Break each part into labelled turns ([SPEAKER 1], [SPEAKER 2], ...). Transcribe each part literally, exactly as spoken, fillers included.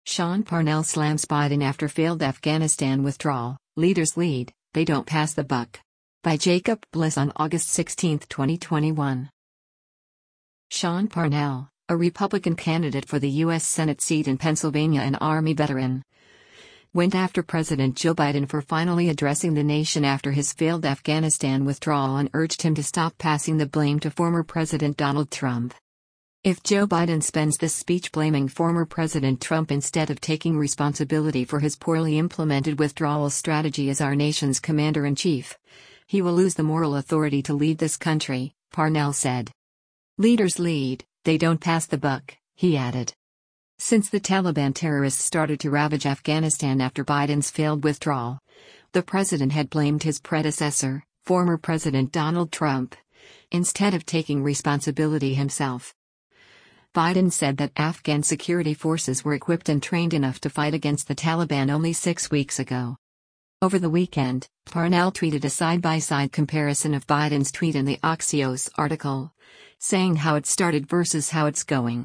[SPEAKER 1] Sean Parnell slams Biden after failed Afghanistan withdrawal, leaders lead, they don't pass the buck. By Jacob Bliss on August sixteenth, twenty twenty-one. Sean Parnell, a Republican candidate for the U S Senate seat in Pennsylvania and Army veteran, went after President Joe Biden for finally addressing the nation after his failed Afghanistan withdrawal and urged him to stop passing the blame to former President Donald Trump. If Joe Biden spends this speech blaming former President Trump instead of taking responsibility for his poorly implemented withdrawal strategy as our nation's commander-in-chief, he will lose the moral authority to lead this country, Parnell said. Leaders lead, they don't pass the buck, he added. Since the Taliban terrorists started to ravage Afghanistan after Biden's failed withdrawal, the president had blamed his predecessor, former President Donald Trump, instead of taking responsibility himself. Biden said that Afghan security forces were equipped and trained enough to fight against the Taliban only six weeks ago. Over the weekend, Parnell tweeted a side-by-side comparison of Biden's tweet and the Axios article, saying how it started versus how it's going.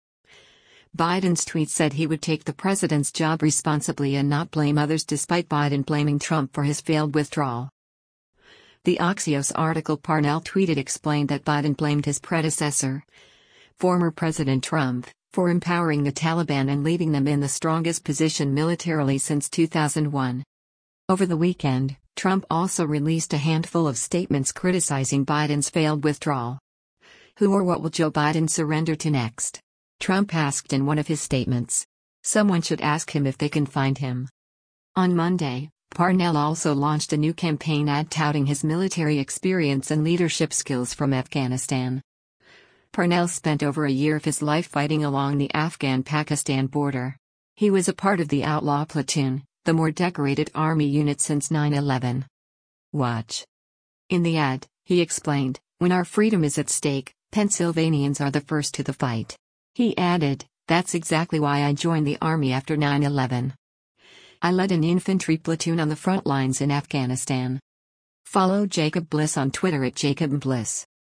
[SPEAKER 1] Biden's tweet said he would take the president's job responsibly and not blame others, despite Biden blaming Trump for his failed withdrawal. The Axios article Parnell tweeted explained that Biden blamed his predecessor, former President Trump, for empowering the Taliban and leaving them in the strongest position militarily since two thousand one. Over the weekend, Trump also released a handful of statements criticizing Biden's failed withdrawal. Who or what will Joe Biden surrender to next? Trump asked in one of his statements. Someone should ask him if they can find him. On Monday, Parnell also launched a new campaign ad touting his military experience and leadership skills from Afghanistan. Parnell spent over a year of his life fighting along the Afghan-Pakistan border. He was a part of the Outlaw Platoon, the more decorated Army unit since nine eleven. Watch. In the ad, he explained, "When our freedom is at stake, Pennsylvanians are the first to the fight." He added, "That's exactly why I joined the Army after nine eleven. I led an infantry platoon on the front lines in Afghanistan." Follow Jacob Bliss on Twitter at Jacob Bliss.